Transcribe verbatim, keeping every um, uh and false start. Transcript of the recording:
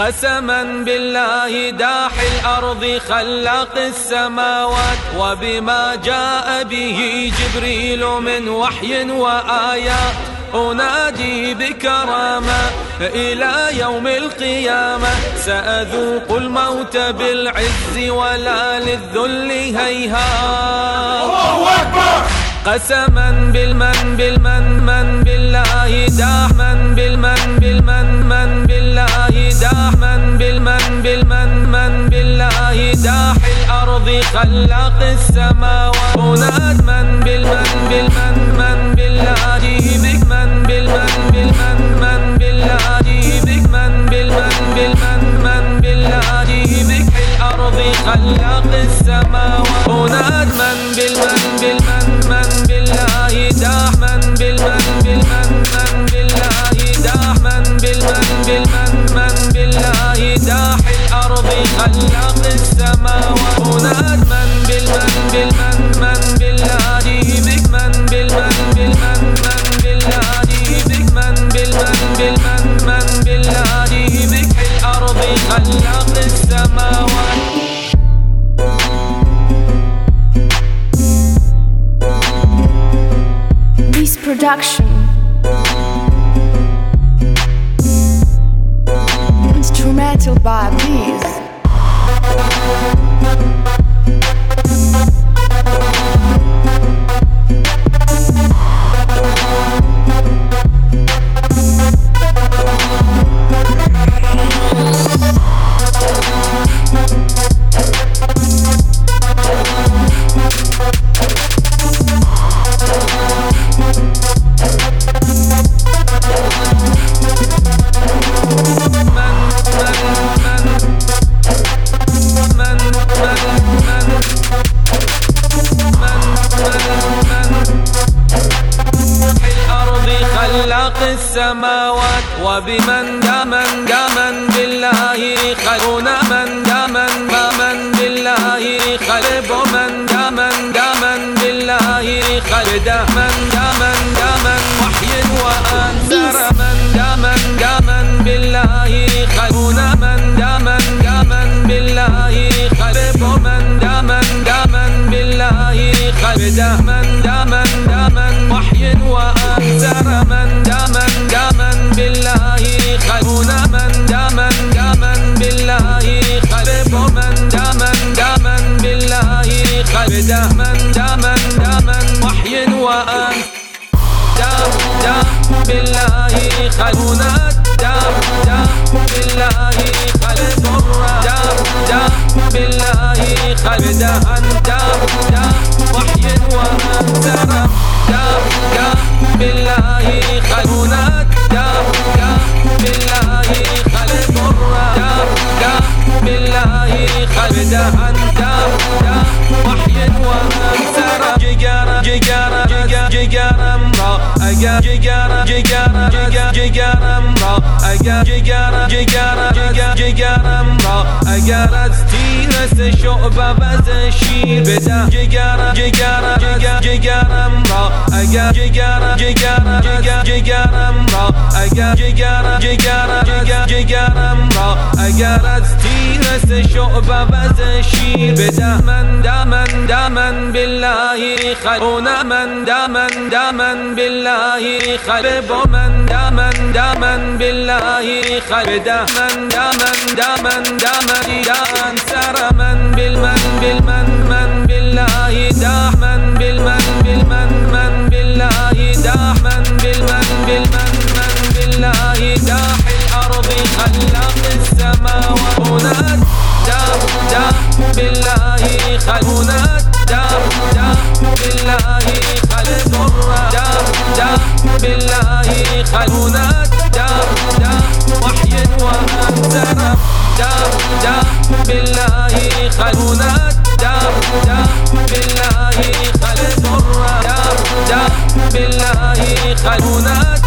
قسما بالله داحي الأرض خلاق السماوات، وبما جاء به جبريل من وحي وآيات، أنادي بكرامة إلى يوم القيامة، سأذوق الموت بالعز ولا للذل هيهات. الله أكبر. قسما بالمن بالمن من بالله داح من بالمن بالمن من بالله داح من بالمن بالمن من بالله داح الأرض خلاق السماوات، أناد من بالمن بالمن من بالله بك من بالمن بالمن من بالله بك من بالمن بالمن من بالله بك الأرض خلاق السماوات، أناد من بالمن بالمن من بالله داح من بالمن بالمن من بالله داح من بالمن بالمن من بالله داح الأرض خلاق السماوات، أناد من بالمن بالمن من بالله بك من بالمن بالمن من بالله بك من بالمن بالمن من بالله بك الأرض خلاق السماوات. This production instrumental by Bees. السماوات، وبمن دامن دامن بالله خلقنا من دامن دامن بالله خلق، ومن دامن دامن بالله خلق من دامن دامن وحي وأنزر، من دامن دامن بالله خلقنا من دامن دامن بالله خلق، ومن دامن دامن بالله خلق من دامن دامن وحي وأنزر، من دامن دامن بالله خلقنا من دامن دامن بالله خلق، ومن دامن دامن بالله خلق من دامن دامن وحي وأن دام دام بالله خلقنا دام دام بالله خلق، دام دام بالله خلق دام دام وحي وأنزر، دام دام بالله خلقنا دام دام بالله خلق، دام دام بالله خلق دام دام وحي وأنزر. جگرم جگرم جگرم را اگر جگرم جگرم جگرم را اگر جگرم جگرم جگرم را اگر از تیر است شعبه وز شیر بده، جگرم جگرم جگرم را اگر جگرم جگرم جگرم را اگر جگرم جگرم جگرم را اگر از تیر است شعبه وز شیر بده، من دامن دامن بالله خلقنا من دامن دامن بالله خلق، ومن دامن دامن بالله خلق من دامن دامن دامن دامن سر، من بالمن بالمن من بالله داح من بالمن بالمن من بالله داح من بالمن بالمن من بالله داح الأرض خلاق السماوات، أناد دام دام بالله خلقنا دام دام بالله خلق، دام دام بالله خلقنا دام دام وحي وأنزر، دام دام بالله خلقنا دام دام بالله خلق، دام دام بالله خلقنا